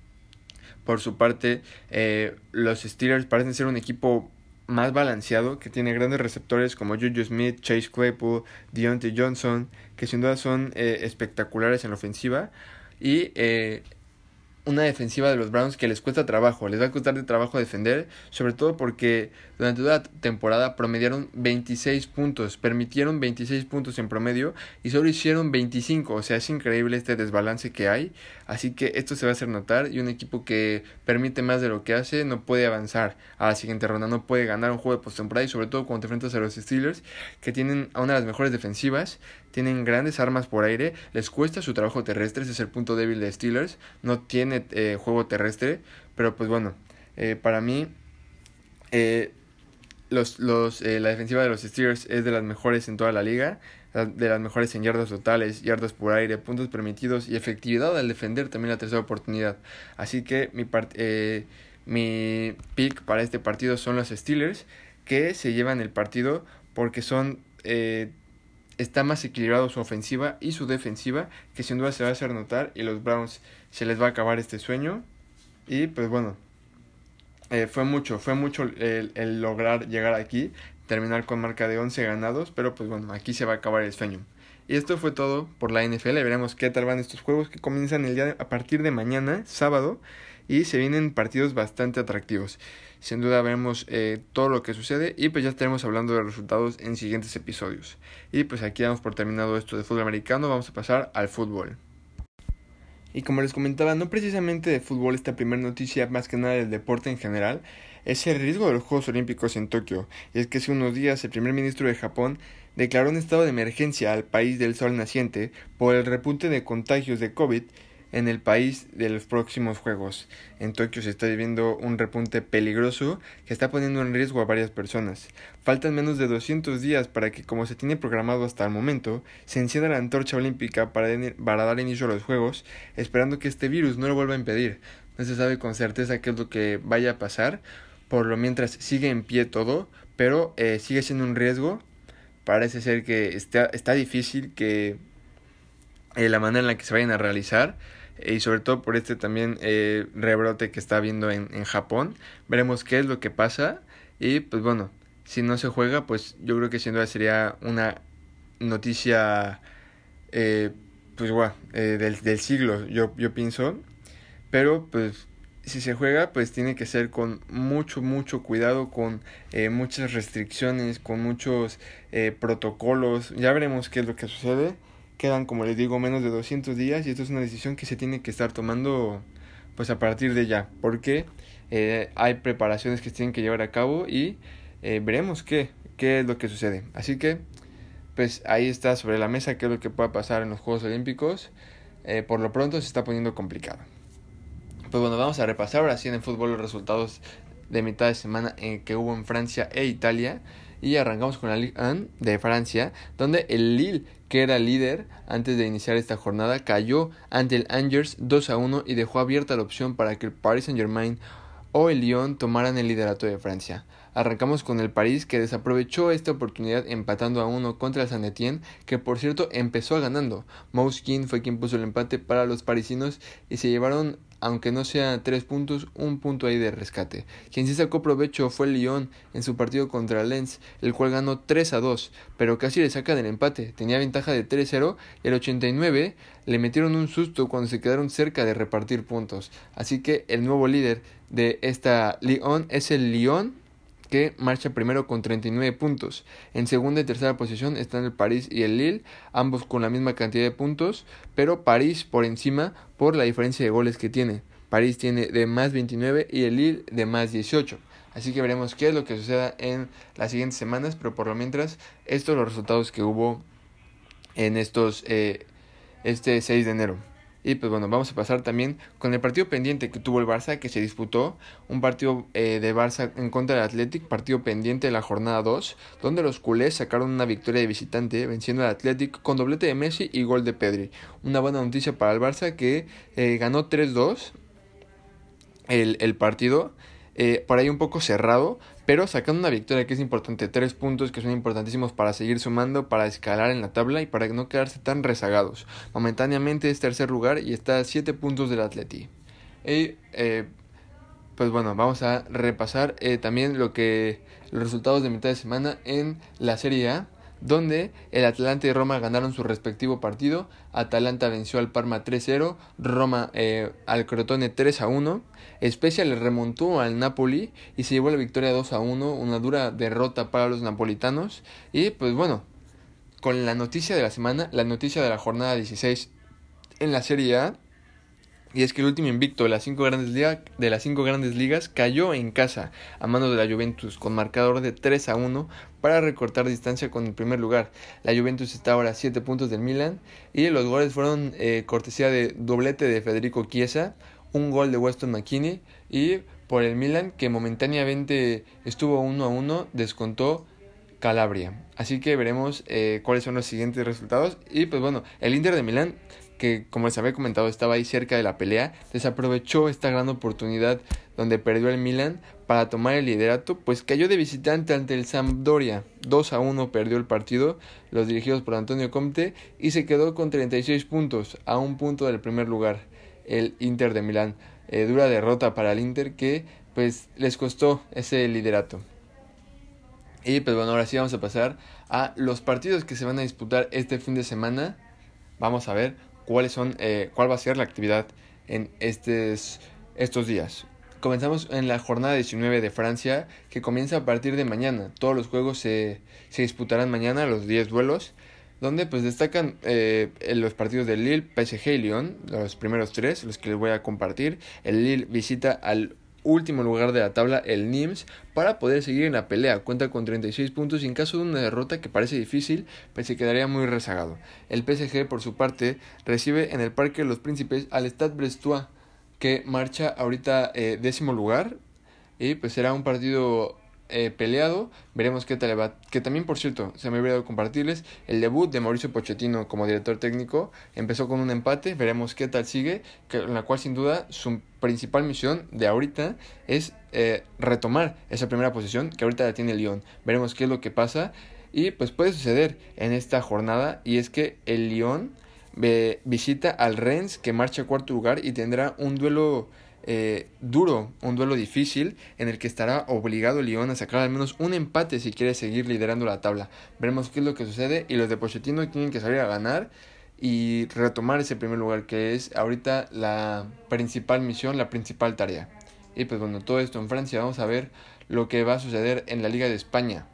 Por su parte, eh, los Steelers parecen ser un equipo más balanceado, que tiene grandes receptores como Juju Smith, Chase Claypool, Deontay Johnson, que sin duda son eh, espectaculares en la ofensiva. Y eh, una defensiva de los Browns que les cuesta trabajo, les va a costar de trabajo defender, sobre todo porque durante toda la temporada promediaron veintiséis puntos, permitieron veintiséis puntos en promedio y solo hicieron veinticinco, o sea, es increíble este desbalance que hay, así que esto se va a hacer notar y un equipo que permite más de lo que hace no puede avanzar a la siguiente ronda, no puede ganar un juego de postemporada y sobre todo cuando te enfrentas a los Steelers que tienen a una de las mejores defensivas, tienen grandes armas por aire, les cuesta su trabajo terrestre, ese es el punto débil de Steelers, no tiene eh, juego terrestre, pero pues bueno, eh, para mí eh, los, los, eh, la defensiva de los Steelers es de las mejores en toda la liga, de las mejores en yardas totales, yardas por aire, puntos permitidos y efectividad al defender también la tercera oportunidad, así que mi, part, eh, mi pick para este partido son los Steelers, que se llevan el partido porque son... Eh, está más equilibrado su ofensiva y su defensiva, que sin duda se va a hacer notar, y los Browns se les va a acabar este sueño. Y pues bueno, eh, fue mucho, fue mucho el, el lograr llegar aquí, terminar con marca de once ganados, pero pues bueno, aquí se va a acabar el sueño. Y esto fue todo por la N F L, veremos qué tal van estos juegos que comienzan el día de, a partir de mañana, sábado, y se vienen partidos bastante atractivos. Sin duda veremos eh, todo lo que sucede y pues ya estaremos hablando de resultados en siguientes episodios. Y pues aquí damos por terminado esto de fútbol americano, vamos a pasar al fútbol. Y como les comentaba, no precisamente de fútbol esta primera noticia, más que nada del deporte en general, es el riesgo de los Juegos Olímpicos en Tokio. Y es que hace unos días el primer ministro de Japón declaró un estado de emergencia al país del sol naciente por el repunte de contagios de COVID en el país de los próximos Juegos. En Tokio se está viviendo un repunte peligroso que está poniendo en riesgo a varias personas. Faltan menos de doscientos días para que, como se tiene programado hasta el momento, se encienda la antorcha olímpica para, de, para dar inicio a los Juegos, esperando que este virus no lo vuelva a impedir. No se sabe con certeza qué es lo que vaya a pasar, por lo mientras sigue en pie todo, pero eh, sigue siendo un riesgo. Parece ser que está, está difícil que eh, la manera en la que se vayan a realizar, y sobre todo por este también eh, rebrote que está habiendo en, en Japón. Veremos qué es lo que pasa y pues bueno, si no se juega, pues yo creo que sin duda sería una noticia eh, pues bueno, eh, del, del siglo, yo, yo pienso, pero pues si se juega, pues tiene que ser con mucho, mucho cuidado, con eh, muchas restricciones, con muchos eh, protocolos. Ya veremos qué es lo que sucede. Quedan, como les digo, menos de doscientos días y esto es una decisión que se tiene que estar tomando pues a partir de ya, porque eh, hay preparaciones que se tienen que llevar a cabo y eh, veremos qué, qué es lo que sucede. Así que pues ahí está sobre la mesa qué es lo que pueda pasar en los Juegos Olímpicos. Eh, por lo pronto se está poniendo complicado. Pues bueno, vamos a repasar ahora sí en el fútbol los resultados de mitad de semana en que hubo en Francia e Italia. Y arrancamos con la Ligue uno de Francia, donde el Lille, que era líder antes de iniciar esta jornada, cayó ante el Angers dos a uno y dejó abierta la opción para que el Paris Saint-Germain o el Lyon tomaran el liderato de Francia. Arrancamos con el París, que desaprovechó esta oportunidad empatando a uno contra el Saint-Étienne, que por cierto empezó ganando. Moise Kean fue quien puso el empate para los parisinos y se llevaron, aunque no sea tres puntos, un punto ahí de rescate. Quien sí sacó provecho fue el Lyon en su partido contra el Lens, el cual ganó tres a dos, pero casi le saca del empate. Tenía ventaja de tres cero y al ochenta y nueve le metieron un susto cuando se quedaron cerca de repartir puntos. Así que el nuevo líder de esta Ligue uno es el Lyon, que marcha primero con treinta y nueve puntos. En segunda y tercera posición están el París y el Lille, ambos con la misma cantidad de puntos, pero París por encima por la diferencia de goles que tiene. París tiene de más veintinueve y el Lille de más dieciocho. Así que veremos qué es lo que suceda en las siguientes semanas, pero por lo mientras, estos son los resultados que hubo en estos eh, este seis de enero. Y pues bueno, vamos a pasar también con el partido pendiente que tuvo el Barça, que se disputó, un partido eh, de Barça en contra del Athletic, partido pendiente de la jornada dos, donde los culés sacaron una victoria de visitante, venciendo al Athletic con doblete de Messi y gol de Pedri. Una buena noticia para el Barça, que eh, ganó tres dos el, el partido, eh, por ahí un poco cerrado, pero sacando una victoria que es importante, tres puntos que son importantísimos para seguir sumando, para escalar en la tabla y para no quedarse tan rezagados. Momentáneamente es tercer lugar y está a siete puntos del Atleti. Y eh, pues bueno, vamos a repasar eh, también lo que los resultados de mitad de semana en la Serie A, donde el Atalanta y Roma ganaron su respectivo partido. Atalanta venció al Parma tres cero, Roma eh, al Crotone tres a uno, Spezia le remontó al Napoli y se llevó la victoria dos a uno, una dura derrota para los napolitanos. Y pues bueno, con la noticia de la semana, la noticia de la jornada dieciséis en la Serie A, y es que el último invicto de las cinco grandes, liga, de las cinco grandes ligas cayó en casa a manos de la Juventus con marcador de tres a uno para recortar distancia con el primer lugar. La Juventus está ahora a siete puntos del Milan y los goles fueron eh, cortesía de doblete de Federico Chiesa, un gol de Weston McKennie, y por el Milan, que momentáneamente estuvo uno a uno, descontó Calabria. Así que veremos eh, cuáles son los siguientes resultados. Y pues bueno, el Inter de Milán, que como les había comentado estaba ahí cerca de la pelea, desaprovechó esta gran oportunidad donde perdió el Milan para tomar el liderato, pues cayó de visitante ante el Sampdoria. dos a uno perdió el partido, los dirigidos por Antonio Conte, y se quedó con treinta y seis puntos, a un punto del primer lugar, el Inter de Milán. Eh, dura derrota para el Inter que pues les costó ese liderato. Y pues bueno, ahora sí vamos a pasar a los partidos que se van a disputar este fin de semana. Vamos a ver cuáles son, eh, cuál va a ser la actividad en estos, estos días. Comenzamos en la jornada diecinueve de Francia, que comienza a partir de mañana. Todos los juegos se, se disputarán mañana, los diez duelos, donde pues destacan eh, los partidos del Lille, P S G y Lyon, los primeros tres, los que les voy a compartir. El Lille visita al último lugar de la tabla, el Nimes, para poder seguir en la pelea. Cuenta con treinta y seis puntos y en caso de una derrota que parece difícil, pues se quedaría muy rezagado. El P S G, por su parte, recibe en el Parque de los Príncipes al Stade Brestois, que marcha ahorita eh, décimo lugar, y pues será un partido eh, peleado. Veremos qué tal va. Que también, por cierto, se me había olvidado compartirles el debut de Mauricio Pochettino como director técnico. Empezó con un empate, veremos qué tal sigue, que, en la cual sin duda su principal misión de ahorita es eh, retomar esa primera posición que ahorita la tiene el Lyon. Veremos qué es lo que pasa y pues puede suceder en esta jornada, y es que el Lyon eh, visita al Rennes, que marcha a cuarto lugar y tendrá un duelo Eh, duro, un duelo difícil en el que estará obligado el Lyon a sacar al menos un empate si quiere seguir liderando la tabla. Veremos qué es lo que sucede, y los de Pochettino tienen que salir a ganar y retomar ese primer lugar, que es ahorita la principal misión, la principal tarea. Y pues bueno, todo esto en Francia. Vamos a ver lo que va a suceder en la Liga de España.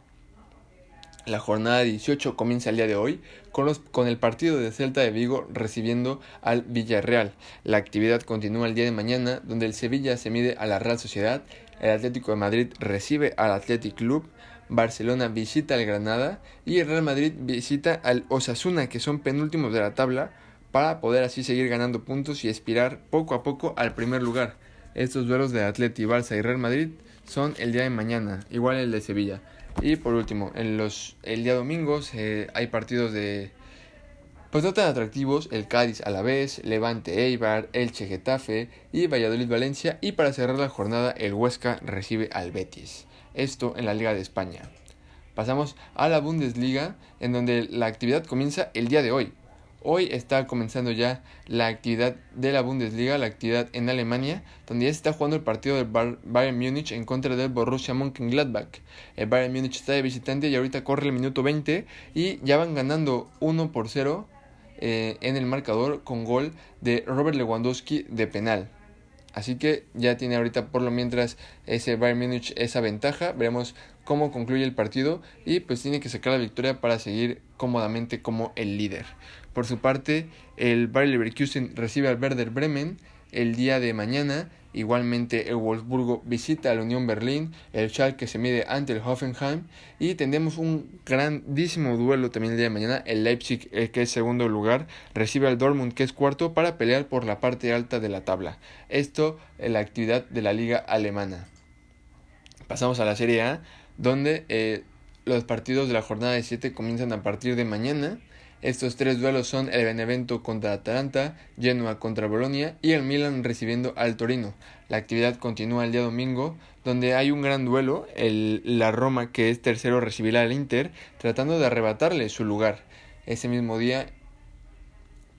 La jornada dieciocho comienza el día de hoy con, los, con el partido de Celta de Vigo recibiendo al Villarreal. La actividad continúa el día de mañana, donde el Sevilla se mide a la Real Sociedad, el Atlético de Madrid recibe al Athletic Club, Barcelona visita al Granada y el Real Madrid visita al Osasuna, que son penúltimos de la tabla, para poder así seguir ganando puntos y aspirar poco a poco al primer lugar. Estos duelos de Atleti, Barça y Real Madrid son el día de mañana, igual el de Sevilla. Y por último, en los, el día domingo eh, hay partidos de pues no tan atractivos: el Cádiz Alavés, Levante Eibar, Elche Getafe y Valladolid Valencia. Y para cerrar la jornada, el Huesca recibe al Betis. Esto en la Liga de España. Pasamos a la Bundesliga, en donde la actividad comienza el día de hoy. Hoy está comenzando ya la actividad de la Bundesliga, la actividad en Alemania, donde ya se está jugando el partido del Bayern Múnich en contra del Borussia Mönchengladbach. El Bayern Múnich está de visitante y ahorita corre el minuto veinte y ya van ganando uno por cero eh, en el marcador, con gol de Robert Lewandowski de penal. Así que ya tiene ahorita por lo mientras ese Bayern Múnich esa ventaja. Veremos cómo concluye el partido y pues tiene que sacar la victoria para seguir cómodamente como el líder. Por su parte, el Bayer Leverkusen recibe al Werder Bremen el día de mañana. Igualmente el Wolfsburgo visita al Unión Berlín, el Schalke se mide ante el Hoffenheim y tendremos un grandísimo duelo también el día de mañana. El Leipzig, el que es segundo lugar, recibe al Dortmund, que es cuarto, para pelear por la parte alta de la tabla. Esto en la actividad de la liga alemana. Pasamos a la Serie A, donde eh, los partidos de la jornada de siete comienzan a partir de mañana. Estos tres duelos son el Benevento contra Atalanta, Genoa contra Bolonia y el Milan recibiendo al Torino. La actividad continúa el día domingo, donde hay un gran duelo. El, la Roma, que es tercero, recibirá al Inter, tratando de arrebatarle su lugar. Ese mismo día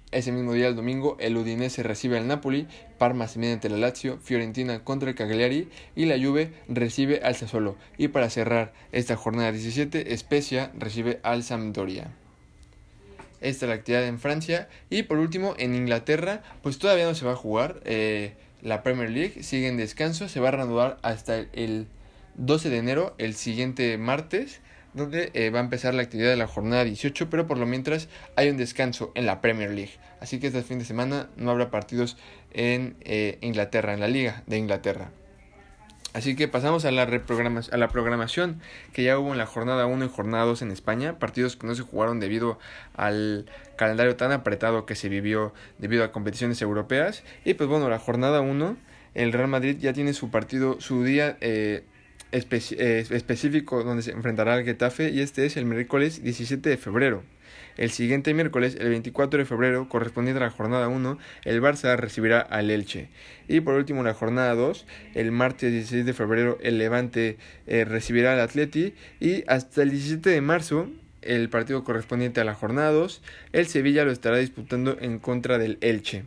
Ese mismo día, el domingo, el Udinese recibe al Napoli, Parma se mide ante la Lazio, Fiorentina contra el Cagliari y la Juve recibe al Sassuolo. Y para cerrar esta jornada diecisiete, Spezia recibe al Sampdoria. Esta es la actividad en Francia. Y por último, en Inglaterra, pues todavía no se va a jugar. Eh, la Premier League sigue en descanso, se va a reanudar hasta el, el doce de enero, el siguiente martes, donde eh, va a empezar la actividad de la jornada dieciocho, pero por lo mientras hay un descanso en la Premier League. Así que este fin de semana no habrá partidos en eh, Inglaterra, en la Liga de Inglaterra. Así que pasamos a la, reprogramación, a la programación que ya hubo en la jornada uno y jornada dos en España, partidos que no se jugaron debido al calendario tan apretado que se vivió debido a competiciones europeas. Y pues bueno, la jornada uno, el Real Madrid ya tiene su partido, su día eh, espe- eh, específico donde se enfrentará al Getafe, y este es el miércoles diecisiete de febrero. El siguiente miércoles, el veinticuatro de febrero, correspondiente a la jornada uno, el Barça recibirá al Elche. Y por último, la jornada dos, el martes dieciséis de febrero, el Levante eh, recibirá al Atleti. Y hasta el diecisiete de marzo, el partido correspondiente a la jornada dos, el Sevilla lo estará disputando en contra del Elche.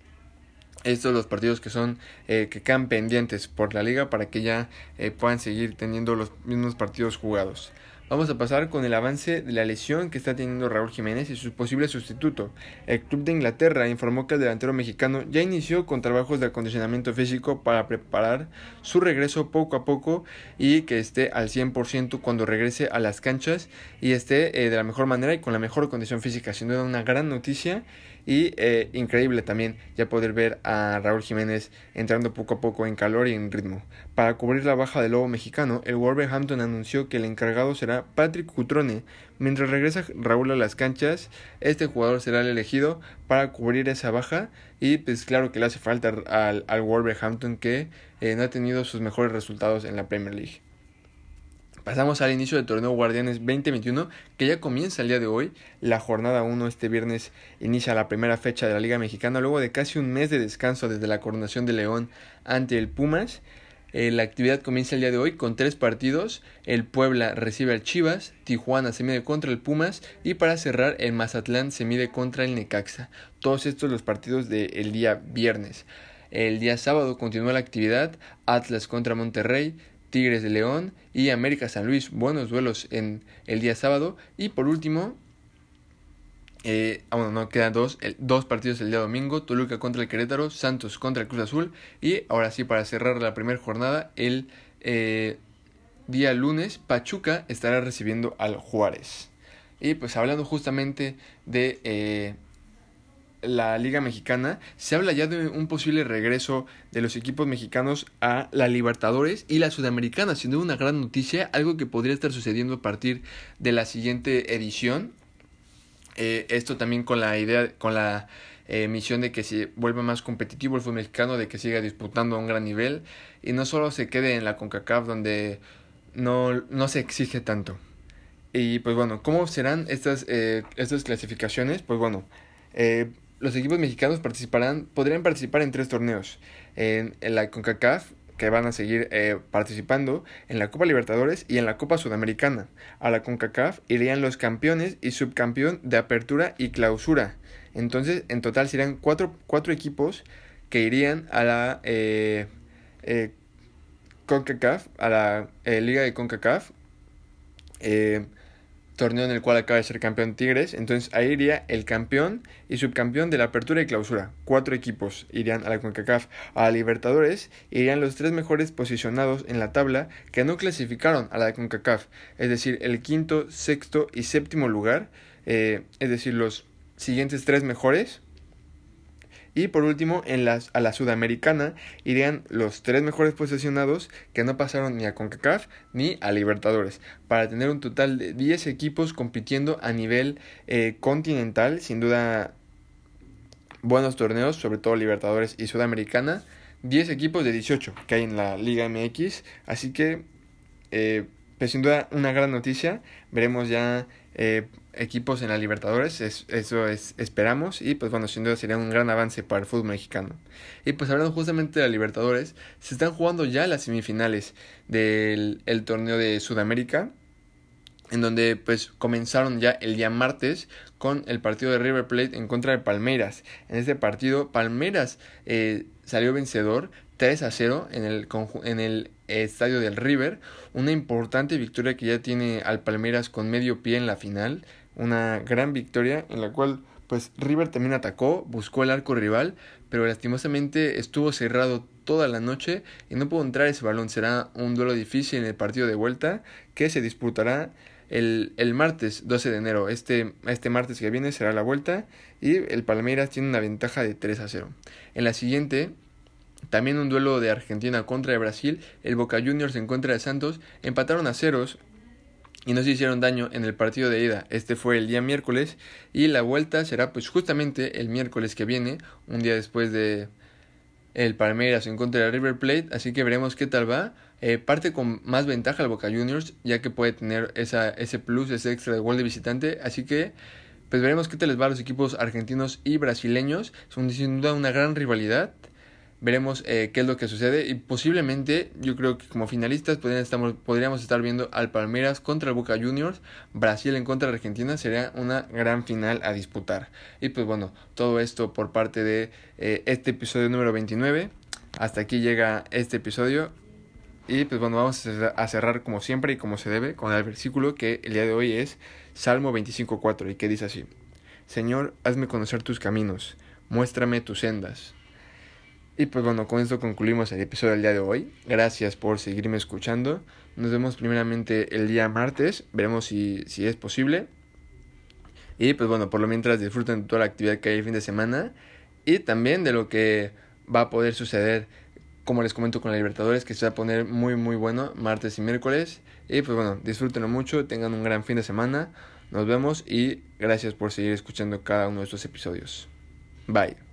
Estos son los partidos que son eh, que quedan pendientes por la liga para que ya eh, puedan seguir teniendo los mismos partidos jugados. Vamos a pasar con el avance de la lesión que está teniendo Raúl Jiménez y su posible sustituto. El club de Inglaterra informó que el delantero mexicano ya inició con trabajos de acondicionamiento físico para preparar su regreso poco a poco y que esté al cien por ciento cuando regrese a las canchas y esté eh, de la mejor manera y con la mejor condición física. Sin duda una gran noticia. Y eh, increíble también ya poder ver a Raúl Jiménez entrando poco a poco en calor y en ritmo. Para cubrir la baja del lobo mexicano, el Wolverhampton anunció que el encargado será Patrick Cutrone. Mientras regresa Raúl a las canchas, este jugador será el elegido para cubrir esa baja. Y pues claro que le hace falta al, al Wolverhampton, que eh, no ha tenido sus mejores resultados en la Premier League. Pasamos al inicio del torneo Guardianes veinte veintiuno, que ya comienza el día de hoy. La jornada uno este viernes inicia la primera fecha de la Liga Mexicana, luego de casi un mes de descanso desde la coronación de León ante el Pumas. Eh, la actividad comienza el día de hoy con tres partidos. El Puebla recibe al Chivas, Tijuana se mide contra el Pumas y para cerrar el Mazatlán se mide contra el Necaxa. Todos estos los partidos del día viernes. El día sábado continúa la actividad, Atlas contra Monterrey, Tigres de León y América San Luis. Buenos duelos en el día sábado. Y por último, eh, bueno, no, quedan dos, el, dos partidos el día domingo. Toluca contra el Querétaro, Santos contra el Cruz Azul. Y ahora sí, para cerrar la primera jornada, el eh, día lunes, Pachuca estará recibiendo al Juárez. Y pues hablando justamente de Eh, la Liga Mexicana, se habla ya de un posible regreso de los equipos mexicanos a la Libertadores y la Sudamericana, siendo una gran noticia, algo que podría estar sucediendo a partir de la siguiente edición. Eh, esto también con la idea, con la eh, misión de que se vuelva más competitivo el fútbol mexicano, de que siga disputando a un gran nivel y no solo se quede en la CONCACAF, donde no, no se exige tanto. Y pues bueno, ¿cómo serán estas, eh, estas clasificaciones? Pues bueno, eh, los equipos mexicanos participarán, podrían participar en tres torneos. En, en la CONCACAF, que van a seguir eh, participando, en la Copa Libertadores y en la Copa Sudamericana. A la CONCACAF irían los campeones y subcampeón de apertura y clausura. Entonces, en total serían cuatro, cuatro equipos que irían a la eh, eh, CONCACAF, a la eh, Liga de CONCACAF. Eh, torneo en el cual acaba de ser campeón Tigres, entonces ahí iría el campeón y subcampeón de la apertura y clausura. Cuatro equipos irían a la CONCACAF. A la Libertadores irían los tres mejores posicionados en la tabla que no clasificaron a la CONCACAF, es decir, el quinto, sexto y séptimo lugar, eh, es decir, los siguientes tres mejores. Y por último, en las, a la Sudamericana irían los tres mejores posicionados que no pasaron ni a CONCACAF ni a Libertadores, para tener un total de diez equipos compitiendo a nivel eh, continental. Sin duda, buenos torneos, sobre todo Libertadores y Sudamericana. diez equipos de dieciocho que hay en la Liga M X, así que eh, pues sin duda una gran noticia. Veremos ya eh, equipos en la Libertadores, es, eso es, esperamos, y pues bueno, sin duda sería un gran avance para el fútbol mexicano. Y pues hablando justamente de la Libertadores, se están jugando ya las semifinales del el torneo de Sudamérica. en donde pues comenzaron ya el día martes con el partido de River Plate en contra de Palmeiras. En este partido Palmeiras eh, salió vencedor tres a cero en el, en el estadio del River, una importante victoria que ya tiene al Palmeiras con medio pie en la final, una gran victoria en la cual pues River también atacó, buscó el arco rival, pero lastimosamente estuvo cerrado toda la noche y no pudo entrar ese balón. Será un duelo difícil en el partido de vuelta que se disputará el, el martes doce de enero. Este, este martes que viene será la vuelta y el Palmeiras tiene una ventaja de tres a cero. En la siguiente, también un duelo de Argentina contra de Brasil, el Boca Juniors en contra de Santos, empataron a ceros y no se hicieron daño en el partido de ida. Este fue el día miércoles y la vuelta será pues justamente el miércoles que viene, un día después de el Palmeiras en contra de River Plate, así que veremos qué tal va. Eh, parte con más ventaja el Boca Juniors, ya que puede tener esa, ese plus, ese extra de gol de visitante, así que pues veremos qué tal les va a los equipos argentinos y brasileños. Son sin duda una gran rivalidad. Veremos eh, qué es lo que sucede y posiblemente yo creo que como finalistas podríamos estar, podríamos estar viendo al Palmeiras contra el Boca Juniors, Brasil en contra de Argentina. Sería una gran final a disputar. Y pues bueno, todo esto por parte de eh, este episodio número veintinueve. Hasta aquí llega este episodio y pues bueno, vamos a cerrar como siempre y como se debe con el versículo que el día de hoy es Salmo veinticinco cuatro y que dice así: Señor, hazme conocer tus caminos, muéstrame tus sendas. Y pues bueno, con esto concluimos el episodio del día de hoy. Gracias por seguirme escuchando. Nos vemos primeramente el día martes. Veremos si, si es posible. Y pues bueno, por lo mientras disfruten de toda la actividad que hay el fin de semana. Y también de lo que va a poder suceder, como les comento, con la Libertadores, que se va a poner muy muy bueno martes y miércoles. Y pues bueno, disfrútenlo mucho. Tengan un gran fin de semana. Nos vemos y gracias por seguir escuchando cada uno de estos episodios. Bye.